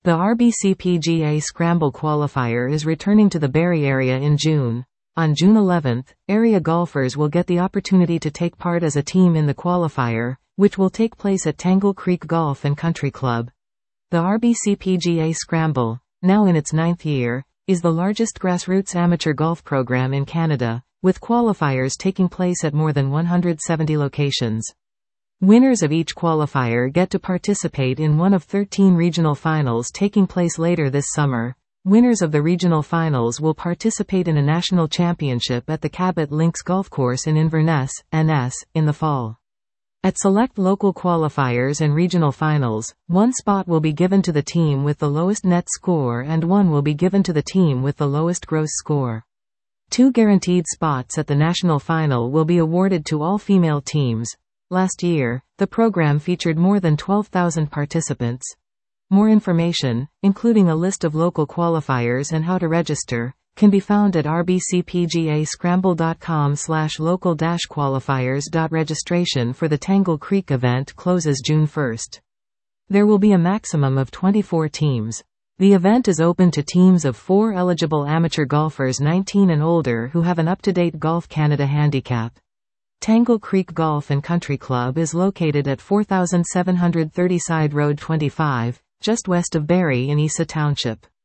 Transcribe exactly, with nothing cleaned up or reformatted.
The R B C P G A Scramble qualifier is returning to the Barrie area in June. On June eleventh, area golfers will get the opportunity to take part as a team in the qualifier, which will take place at Tangle Creek Golf and Country Club. The R B C P G A Scramble, now in its ninth year, is the largest grassroots amateur golf program in Canada, with qualifiers taking place at more than one hundred seventy locations. Winners of each qualifier get to participate in one of thirteen regional finals taking place later this summer. Winners of the regional finals will participate in a national championship at the Cabot Links Golf Course in Inverness, N S, in the fall. At select local qualifiers and regional finals, one spot will be given to the team with the lowest net score and one will be given to the team with the lowest gross score. Two guaranteed spots at the national final will be awarded to all female teams. Last year, the program featured more than twelve thousand participants. More information, including a list of local qualifiers and how to register, can be found at r b c p g a scramble dot com slash local dash qualifiers. Registration for the Tangle Creek event closes June first. There will be a maximum of twenty-four teams. The event is open to teams of four eligible amateur golfers nineteen and older who have an up-to-date Golf Canada handicap. Tangle Creek Golf and Country Club is located at four thousand seven hundred thirty Side Road twenty-five, just west of Barrie in Isa Township.